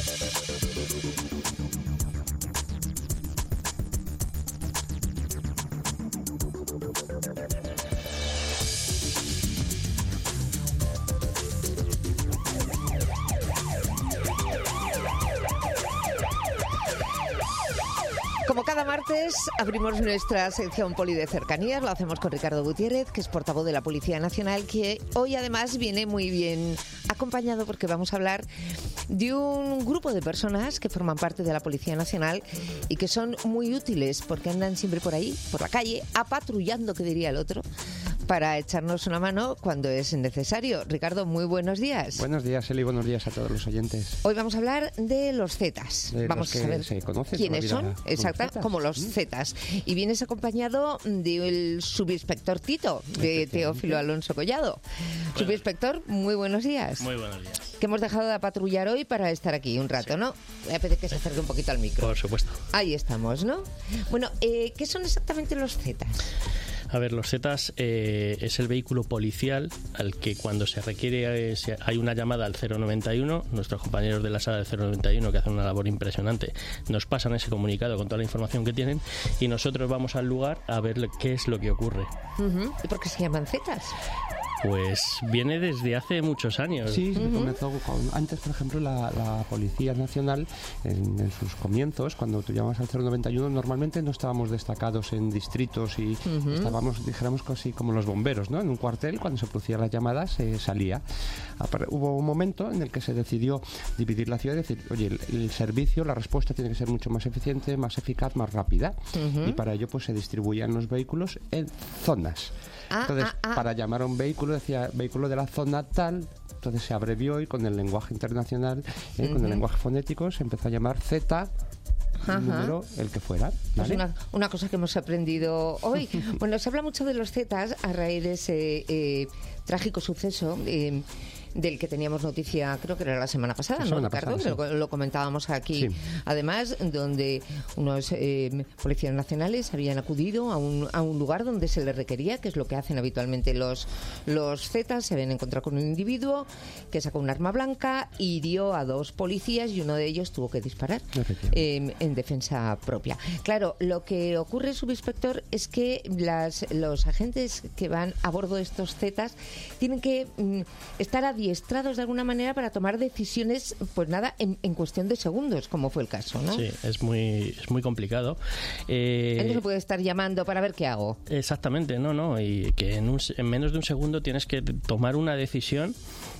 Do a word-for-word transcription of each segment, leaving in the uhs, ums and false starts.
Como cada martes, abrimos nuestra sección Poli de Cercanías. Lo hacemos con Ricardo Gutiérrez, que es portavoz de la Policía Nacional, que hoy además viene muy bien acompañado porque vamos a hablar de un grupo de personas que forman parte de la Policía Nacional y que son muy útiles porque andan siempre por ahí, por la calle, apatrullando, que diría el otro, para echarnos una mano cuando es necesario. Ricardo, muy buenos días. Buenos días, Eli, buenos días a todos los oyentes. Hoy vamos a hablar de los Zetas. De vamos los que a saber se conocen quiénes son, exacto, como los ¿Mm? Zetas. Y vienes acompañado del subinspector Tito, de Teófilo Alonso Collado. Bueno. Subinspector, muy buenos días. Muy buenos días. Que hemos dejado de patrullar hoy para estar aquí un rato, sí. ¿no? Voy a pedir que se acerque un poquito al micro. Por supuesto. Ahí estamos, ¿no? Bueno, eh, ¿qué son exactamente los Zetas? A ver, los Zetas eh, es el vehículo policial al que cuando se requiere, eh, se, hay una llamada al cero noventa y uno, nuestros compañeros de la sala del cero noventa y uno, que hacen una labor impresionante, nos pasan ese comunicado con toda la información que tienen y nosotros vamos al lugar a ver qué es lo que ocurre. Uh-huh. ¿Y por qué se llaman Zetas? Pues viene desde hace muchos años. Sí, uh-huh. comenzó con, antes, por ejemplo, la, la Policía Nacional, en, en sus comienzos, cuando tú llamabas al cero noventa y uno, normalmente no estábamos destacados en distritos y uh-huh. estábamos, dijéramos, casi como los bomberos, ¿no? En un cuartel, cuando se producían las llamadas, se salía. Hubo un momento en el que se decidió dividir la ciudad y decir, oye, el, el servicio, la respuesta tiene que ser mucho más eficiente, más eficaz, más rápida. Uh-huh. Y para ello, pues se distribuían los vehículos en zonas. Ah, entonces, ah, ah. para llamar a un vehículo, decía vehículo de la zona tal, entonces se abrevió y con el lenguaje internacional, eh, uh-huh. con el lenguaje fonético, se empezó a llamar Z, el número, el que fuera. ¿Vale? Pues una, una cosa que hemos aprendido hoy. Bueno, se habla mucho de los Zetas a raíz de ese eh, trágico suceso eh, del que teníamos noticia, creo que era la semana pasada, la ¿no, semana Ricardo? Pasada, sí. lo, lo comentábamos aquí. Sí. Además, donde unos eh, policías nacionales habían acudido a un, a un lugar donde se les requería, que es lo que hacen habitualmente los, los Zetas. Se habían encontrado con un individuo que sacó un arma blanca, hirió a dos policías y uno de ellos tuvo que disparar eh, en defensa propia. Claro, lo que ocurre, subinspector, es que las, los agentes que van a bordo de estos Zetas tienen que mm, estar a adiestrados de alguna manera para tomar decisiones, pues nada, en, en cuestión de segundos, como fue el caso, ¿no? Sí, es muy, es muy complicado. Eh, Él no se puede estar llamando para ver qué hago. Exactamente, no, no, y que en, un, en menos de un segundo tienes que tomar una decisión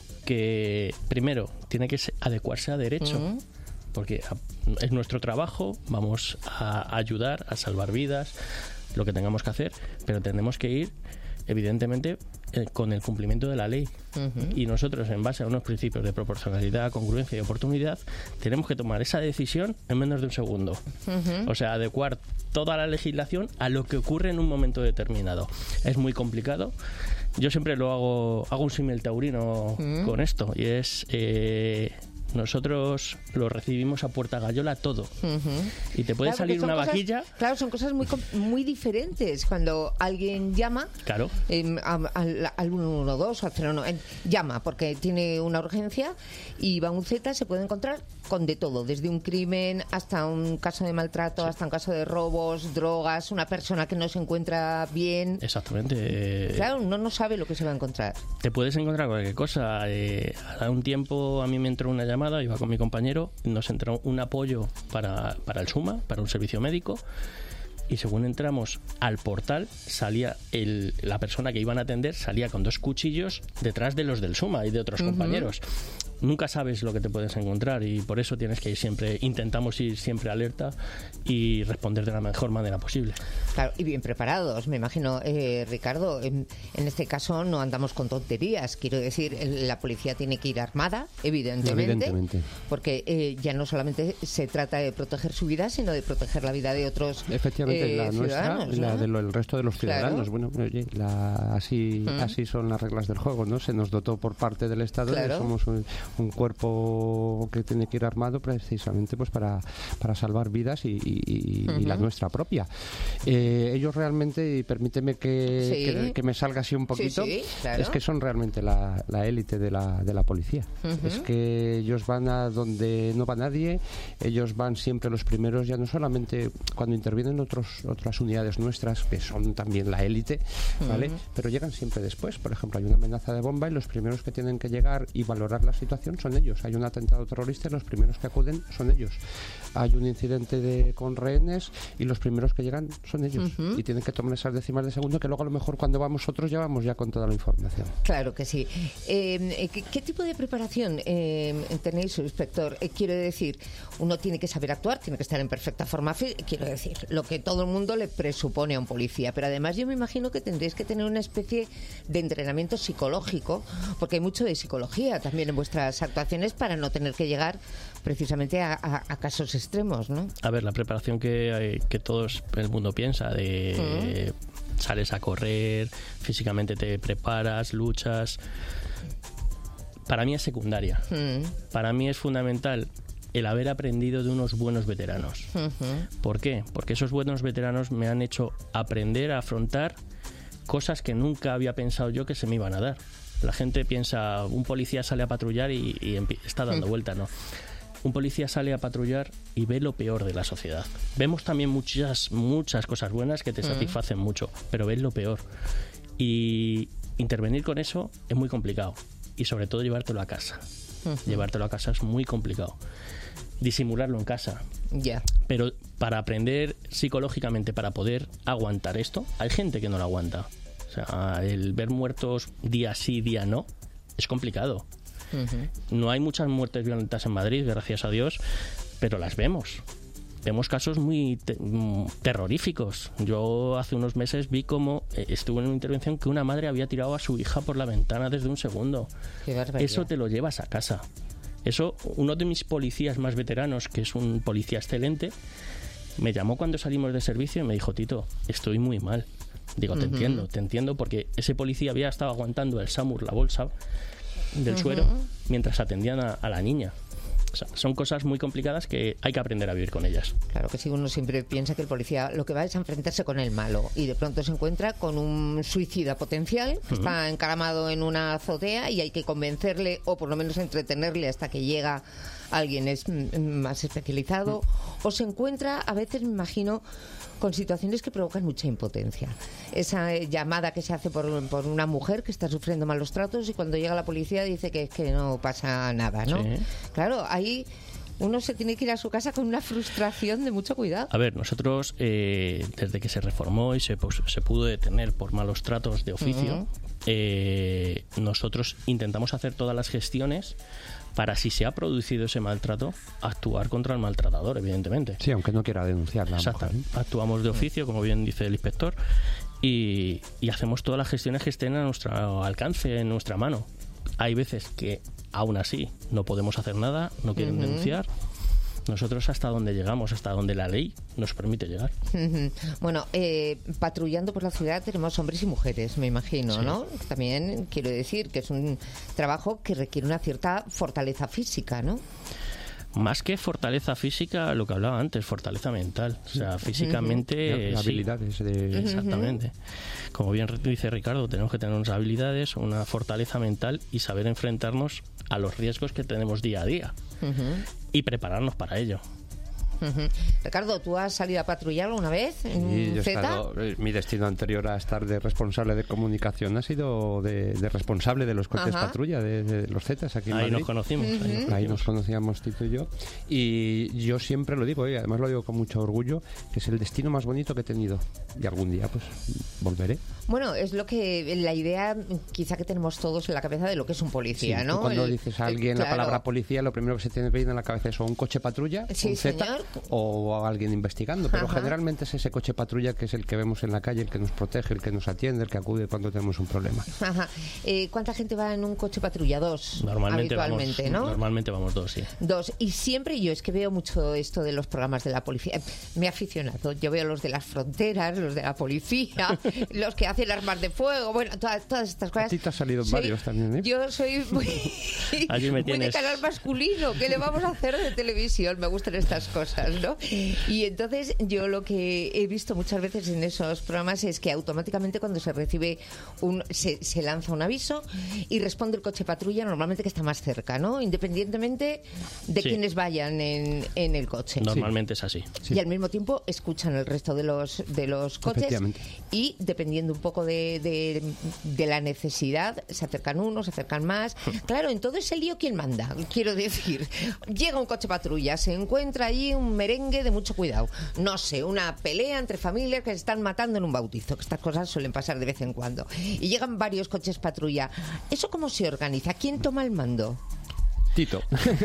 que, primero, tiene que adecuarse a derecho. Uh-huh. Porque es nuestro trabajo, vamos a ayudar, a salvar vidas, lo que tengamos que hacer, pero tenemos que ir, evidentemente, eh, con el cumplimiento de la ley. Uh-huh. Y nosotros, en base a unos principios de proporcionalidad, congruencia y oportunidad, tenemos que tomar esa decisión en menos de un segundo. Uh-huh. O sea, adecuar toda la legislación a lo que ocurre en un momento determinado. Es muy complicado. Yo siempre lo hago, hago un símil taurino uh-huh. con esto, y es... Eh, nosotros lo recibimos a puerta gallola todo. Uh-huh. Y te puede claro, salir una cosas, vajilla. Claro, son cosas muy muy diferentes. Cuando alguien llama claro. eh, al, al uno uno dos o al cero uno, eh, llama porque tiene una urgencia y va un Z, se puede encontrar con de todo, desde un crimen hasta un caso de maltrato, sí. hasta un caso de robos, drogas, una persona que no se encuentra bien. Exactamente. Claro, uno no sabe lo que se va a encontrar. Te puedes encontrar cualquier cosa. Eh, a un tiempo a mí me entró una llamada, iba con mi compañero, nos entró un apoyo para, para el SUMA, para un servicio médico, y según entramos al portal, salía el, la persona que iban a atender, salía con dos cuchillos detrás de los del SUMA y de otros uh-huh. compañeros. Nunca sabes lo que te puedes encontrar y por eso tienes que ir siempre, intentamos ir siempre alerta y responder de la mejor manera posible. Claro, y bien preparados, me imagino, eh, Ricardo. En, en este caso no andamos con tonterías, quiero decir, la policía tiene que ir armada, evidentemente, evidentemente. porque eh, ya no solamente se trata de proteger su vida, sino de proteger la vida de otros efectivamente, eh, la nuestra, ¿no? la del de resto de los ciudadanos. Claro. Bueno, oye, la, así, ¿Mm? así son las reglas del juego, ¿no? Se nos dotó por parte del Estado, claro. somos un, un cuerpo que tiene que ir armado precisamente pues para, para salvar vidas y, y, uh-huh. y la nuestra propia. Eh, ellos realmente, y permíteme que, sí. que, que me salga así un poquito, sí, sí, claro. es que son realmente la, la élite de la, de la policía. Uh-huh. Es que ellos van a donde no va nadie, ellos van siempre los primeros, ya no solamente cuando intervienen otros, otras unidades nuestras, que son también la élite, ¿vale? Uh-huh. Pero llegan siempre después. Por ejemplo, hay una amenaza de bomba y los primeros que tienen que llegar y valorar la situación son ellos. Hay un atentado terrorista y los primeros que acuden son ellos. Hay un incidente de, con rehenes y los primeros que llegan son ellos. Uh-huh. Y tienen que tomar esas décimas de segundo que luego a lo mejor cuando vamos otros ya vamos ya con toda la información. Claro que sí. Eh, ¿qué, ¿Qué tipo de preparación eh, tenéis, inspector? Eh, quiero decir, uno tiene que saber actuar, tiene que estar en perfecta forma. Quiero decir, lo que todo el mundo le presupone a un policía. Pero además yo me imagino que tendréis que tener una especie de entrenamiento psicológico, porque hay mucho de psicología también en vuestras actuaciones para no tener que llegar precisamente a, a, a casos extremos, ¿no? A ver, la preparación que, que todo el mundo piensa de mm. sales a correr, físicamente te preparas, luchas, para mí es secundaria. Mm. Para mí es fundamental el haber aprendido de unos buenos veteranos. Uh-huh. ¿Por qué? Porque esos buenos veteranos me han hecho aprender a afrontar cosas que nunca había pensado yo que se me iban a dar. La gente piensa, un policía sale a patrullar y, y está dando vuelta, ¿no? Un policía sale a patrullar y ve lo peor de la sociedad. Vemos también muchas, muchas cosas buenas que te uh-huh. satisfacen mucho, pero ves lo peor. Y intervenir con eso es muy complicado. Y sobre todo llevártelo a casa. Uh-huh. Llevártelo a casa es muy complicado. Disimularlo en casa. Ya. Yeah. Pero para aprender psicológicamente, para poder aguantar esto, hay gente que no lo aguanta. O sea, el ver muertos día sí, día no, es complicado. Uh-huh. No hay muchas muertes violentas en Madrid, gracias a Dios, pero las vemos. Vemos casos muy te- terroríficos. Yo hace unos meses vi cómo eh, estuve en una intervención que una madre había tirado a su hija por la ventana desde un segundo. Qué barbaridad. Eso te lo llevas a casa. Eso, uno de mis policías más veteranos, que es un policía excelente, me llamó cuando salimos de servicio y me dijo: Tito, estoy muy mal. Digo, te uh-huh. entiendo, te entiendo, porque ese policía había estado aguantando el SAMUR, la bolsa del uh-huh. suero, mientras atendían a, a la niña. O sea, son cosas muy complicadas que hay que aprender a vivir con ellas. Claro que sí, uno siempre piensa que el policía lo que va es a enfrentarse con el malo y de pronto se encuentra con un suicida potencial que uh-huh. está encaramado en una azotea y hay que convencerle o por lo menos entretenerle hasta que llega alguien es más especializado uh-huh. o se encuentra, a veces me imagino, con situaciones que provocan mucha impotencia. Esa llamada que se hace por, por una mujer que está sufriendo malos tratos y cuando llega la policía dice que, que no pasa nada, ¿no? Sí. Claro, ahí uno se tiene que ir a su casa con una frustración de mucho cuidado. A ver, nosotros, eh, desde que se reformó y se, pues, se pudo detener por malos tratos de oficio, uh-huh. eh, nosotros intentamos hacer todas las gestiones para, si se ha producido ese maltrato, actuar contra el maltratador, evidentemente. Sí, aunque no quiera denunciarla. Exacto. ¿eh? Actuamos de oficio, como bien dice el inspector, y, y hacemos todas las gestiones que estén a nuestro alcance, en nuestra mano. Hay veces que, aún así, no podemos hacer nada, no quieren uh-huh. denunciar. Nosotros hasta donde llegamos, hasta donde la ley nos permite llegar. Uh-huh. Bueno, eh, patrullando por la ciudad tenemos hombres y mujeres, me imagino, sí. ¿no? También quiero decir que es un trabajo que requiere una cierta fortaleza física, ¿no? Más que fortaleza física, lo que hablaba antes, fortaleza mental. O sea, físicamente... Uh-huh. Sí. Habilidades. De... Exactamente. Como bien dice Ricardo, tenemos que tener unas habilidades, una fortaleza mental y saber enfrentarnos a los riesgos que tenemos día a día. Uh-huh. Y prepararnos para ello. Uh-huh. Ricardo, ¿tú has salido a patrullar alguna vez en sí, yo he Z? estado, mi destino anterior a estar de responsable de comunicación ha sido de, de responsable de los coches uh-huh. patrulla, de, de los Zetas aquí en ahí Madrid. Nos conocimos, uh-huh. ahí nos conocimos. Ahí nos conocíamos Tito y yo. Y yo siempre lo digo, y además lo digo con mucho orgullo, que es el destino más bonito que he tenido. Y algún día, pues, volveré. Bueno, es lo que la idea quizá que tenemos todos en la cabeza de lo que es un policía, sí, ¿no? Cuando el, dices a alguien el, claro. la palabra policía, lo primero que se tiene que venir en la cabeza es o un coche patrulla, sí, un Zeta, señor, o a alguien investigando, pero Ajá. generalmente es ese coche patrulla que es el que vemos en la calle, el que nos protege, el que nos atiende, el que acude cuando tenemos un problema. Ajá. Eh, ¿Cuánta gente va en un coche patrulla? Dos, Normalmente habitualmente, vamos, ¿no? Normalmente vamos dos, sí. Dos. Y siempre yo es que veo mucho esto de los programas de la policía. Me he aficionado. Yo veo los de las fronteras, los de la policía, los que hacen armas de fuego, bueno, todas, todas estas cosas. A ti te ha salido en Soy- varios también, ¿eh? Yo soy muy, Allí me muy de tienes. canal masculino. ¿Qué le vamos a hacer de televisión? Me gustan estas cosas, ¿no? Y entonces yo lo que he visto muchas veces en esos programas es que automáticamente cuando se recibe un... se, se lanza un aviso y responde el coche patrulla, normalmente que está más cerca, ¿no? Independientemente de Sí. quienes vayan en, en el coche. Normalmente es así. Sí. Y al mismo tiempo escuchan el resto de los de los coches Efectivamente. y dependiendo un poco de, de, de la necesidad se acercan unos, se acercan más. Claro, en todo ese lío, ¿quién manda? Quiero decir, llega un coche patrulla, se encuentra allí un merengue de mucho cuidado. No sé, una pelea entre familias que se están matando en un bautizo, que estas cosas suelen pasar de vez en cuando. Y llegan varios coches patrulla. ¿Eso cómo se organiza? ¿Quién toma el mando? Tito.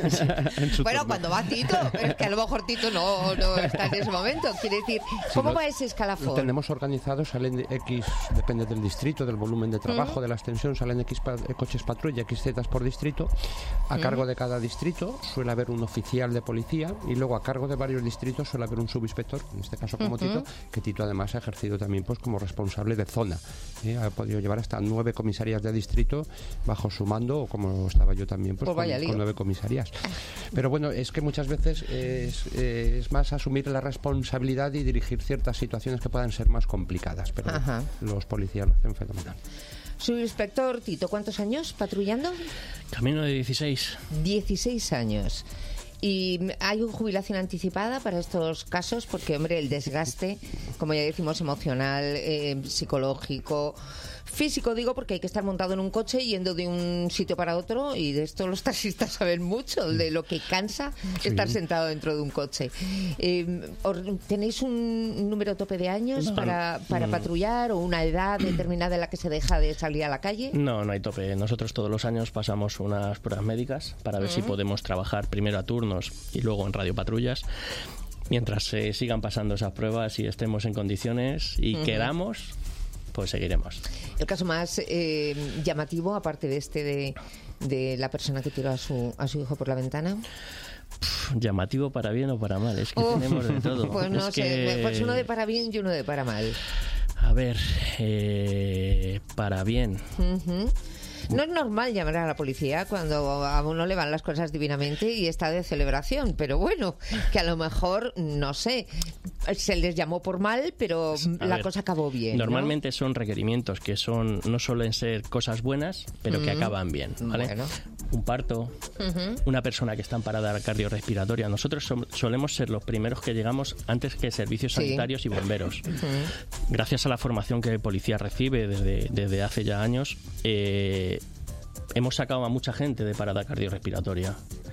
En su Bueno, turno. cuando va Tito, es que a lo mejor Tito no, no está en ese momento. Quiere decir, ¿cómo lo- va ese escalafón? Tenemos organizado, salen de X, depende del distrito, del volumen de trabajo, de la extensión, salen X pa- eh, coches patrulla, X zetas por distrito. A cargo de cada distrito suele haber un oficial de policía y luego a cargo de varios distritos suele haber un subinspector, en este caso como Tito, que Tito además ha ejercido también pues como responsable de zona. ¿eh? Ha podido llevar hasta nueve comisarías de distrito bajo su mando, o como estaba yo también, pues, Pues vaya con, lío. con nueve comisarías. Pero bueno, es que muchas veces es, es más asumir la responsabilidad y dirigir ciertas situaciones que puedan ser más complicadas, pero Ajá. los policías lo hacen fenomenal. Subinspector Tito, ¿cuántos años patrullando? Camino de dieciséis. dieciséis años. ¿Y hay una jubilación anticipada para estos casos? Porque, hombre, el desgaste, como ya decimos, emocional, eh, psicológico, físico, digo, porque hay que estar montado en un coche yendo de un sitio para otro, y de esto los taxistas saben mucho, de lo que cansa estar sentado dentro de un coche. Eh, or- ¿Tenéis un número tope de años No, para, para patrullar, o una edad determinada en la que se deja de salir a la calle? No, no hay tope. Nosotros todos los años pasamos unas pruebas médicas para ver si podemos trabajar primero a turnos y luego en radiopatrullas. Mientras se sigan pasando esas pruebas y estemos en condiciones y queramos, pues seguiremos. El caso más eh, llamativo, aparte de este de, de la persona que tiró a su, a su hijo por la ventana. Pff, llamativo para bien o para mal, es que Oh, tenemos de todo. Pues no Es sé, que- pues uno de para bien y uno de para mal. A ver, eh, para bien. Ujú. No es normal llamar a la policía cuando a uno le van las cosas divinamente y está de celebración, pero bueno, que a lo mejor, no sé, se les llamó por mal, pero A la ver, cosa acabó bien, ¿no? Normalmente son requerimientos que son no suelen ser cosas buenas, pero que acaban bien, ¿vale? Bueno. Un parto, una persona que está en parada cardiorrespiratoria. Nosotros som- solemos ser los primeros que llegamos antes que servicios Sí. sanitarios y bomberos. Gracias a la formación que el policía recibe desde, desde hace ya años, eh, hemos sacado a mucha gente de parada cardiorrespiratoria.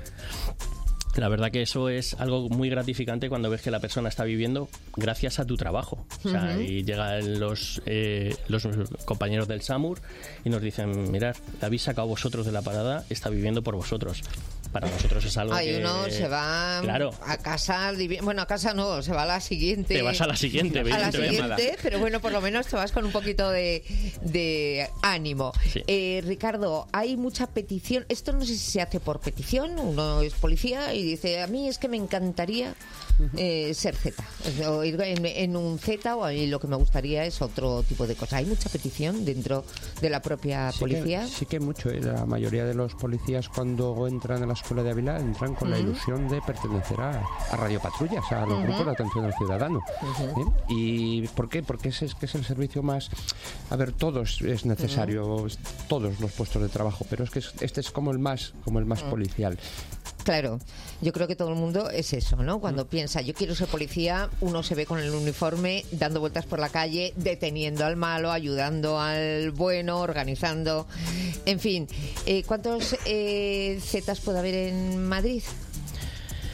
La verdad que eso es algo muy gratificante cuando ves que la persona está viviendo gracias a tu trabajo. O sea, y llegan los, eh, los compañeros del SAMUR y nos dicen, mirad, la habéis sacado vosotros de la parada, está viviendo por vosotros. Para nosotros es algo Ay, que... uno se va Claro. a casa, divi- bueno, a casa no, se va a la siguiente. Te vas a la siguiente, a la evidentemente. siguiente, pero bueno, por lo menos te vas con un poquito de, de ánimo. Sí. Eh, Ricardo, hay mucha petición. Esto no sé si se hace por petición. Uno es policía y dice, a mí es que me encantaría eh, ser Z, o ir en, en un Z, o a mí lo que me gustaría es otro tipo de cosa. ¿Hay mucha petición dentro de la propia Sí policía? que, sí que mucho. ¿eh? La mayoría de los policías cuando entran a la escuela de Ávila entran con la ilusión de pertenecer a, a Radio Patrullas, a los grupos de atención al ciudadano. ¿eh? ¿Y por qué? Porque ese es que es el servicio más... A ver, todos es necesario, es- todos los puestos de trabajo, pero es que es- este es como el más, como el más policial. Claro, yo creo que todo el mundo es eso, ¿no? Cuando piensa, yo quiero ser policía, uno se ve con el uniforme dando vueltas por la calle, deteniendo al malo, ayudando al bueno, organizando. En fin, eh, ¿cuántos eh, Zetas puede haber en Madrid?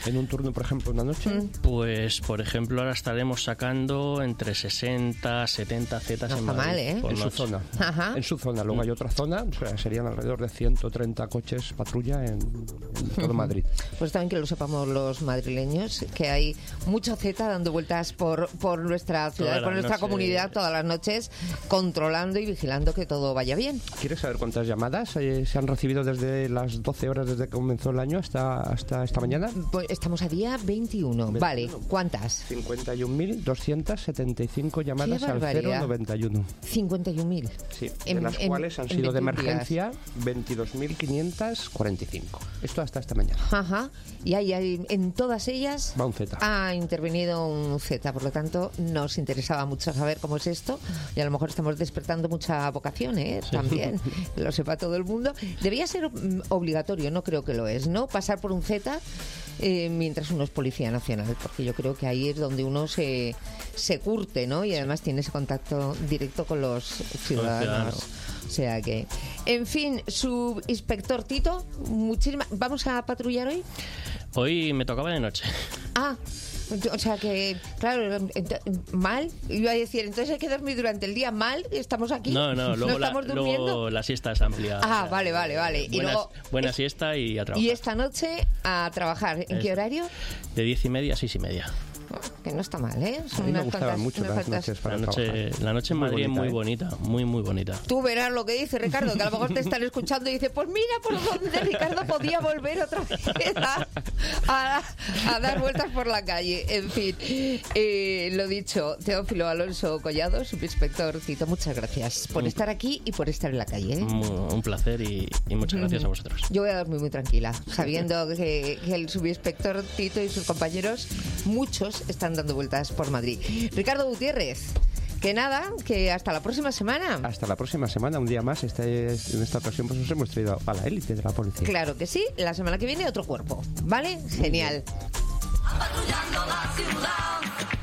¿En un turno, por ejemplo, una noche? Mm. Pues, por ejemplo, ahora estaremos sacando entre sesenta, setenta zetas no en está Madrid. Mal, ¿eh? En su noche. zona. Ajá. En su zona. Luego hay otra zona, o sea, serían alrededor de ciento treinta coches patrulla en, en todo Madrid. Pues también que lo sepamos los madrileños, que hay mucho Z dando vueltas por, por nuestra ciudad, Toda por nuestra noche. comunidad todas las noches, controlando y vigilando que todo vaya bien. ¿Quieres saber cuántas llamadas eh, se han recibido desde las doce horas desde que comenzó el año hasta, hasta esta mañana? Pues estamos a día veintiuno. veintiuno. Vale, ¿cuántas? cincuenta y un mil doscientas setenta y cinco llamadas ¡Qué al barbaridad! cero noventa y uno. cincuenta y un mil. Sí, de En- las en- cuales han en sido de veintiún días. emergencia veintidós mil quinientas cuarenta y cinco. Esto hasta esta mañana. Ajá. Y hay, hay- en todas ellas Va un Z. ha intervenido un Z, por lo tanto nos interesaba mucho saber cómo es esto y a lo mejor estamos despertando mucha vocación, ¿eh? También, que lo sepa todo el mundo. Debía ser mm, obligatorio, no creo que lo es, ¿no? Pasar por un Z eh, mientras uno es policía nacional, porque yo creo que ahí es donde uno se, se curte, ¿no? Y además tiene ese contacto directo con los ciudadanos. ciudadanos. O sea que, en fin, subinspector Tito, muchísimas. ¿Vamos a patrullar hoy? Hoy me tocaba de noche. Ah, o sea que, claro, ent- mal. Iba a decir, entonces hay que dormir durante el día mal. Estamos aquí. No, no, luego, la, estamos durmiendo. luego la siesta es amplia. Ah, vale, vale, vale. Y Buena, luego, buena es- siesta y a trabajar. Y esta noche a trabajar. ¿En qué Eso. horario? De diez y media a seis y media. Que no está mal, ¿eh? A mí me gustaban cuantas- mucho unas las cuantas- noches para La noche, trabajar. la noche en Muy Madrid es bonita, muy ¿eh? bonita, muy, muy bonita. Tú verás lo que dice Ricardo, que a lo mejor te están escuchando y dice, pues mira por dónde Ricardo podía volver otra vez a, a- a dar vueltas por la calle. En fin, eh, lo dicho, Teófilo Alonso Collado, subinspector Tito, muchas gracias por estar aquí y por estar en la calle, ¿eh? Mu- Un placer y, y muchas gracias a vosotros. Yo voy a dormir muy tranquila, sabiendo que, que el subinspector Tito y sus compañeros, muchos, están dando vueltas por Madrid. Ricardo Gutiérrez, que nada, que hasta la próxima semana. Hasta la próxima semana, un día más. Este, en esta ocasión pues os hemos traído a la élite de la policía. Claro que sí, la semana que viene otro cuerpo, ¿vale? Genial. Patrullando la ciudad.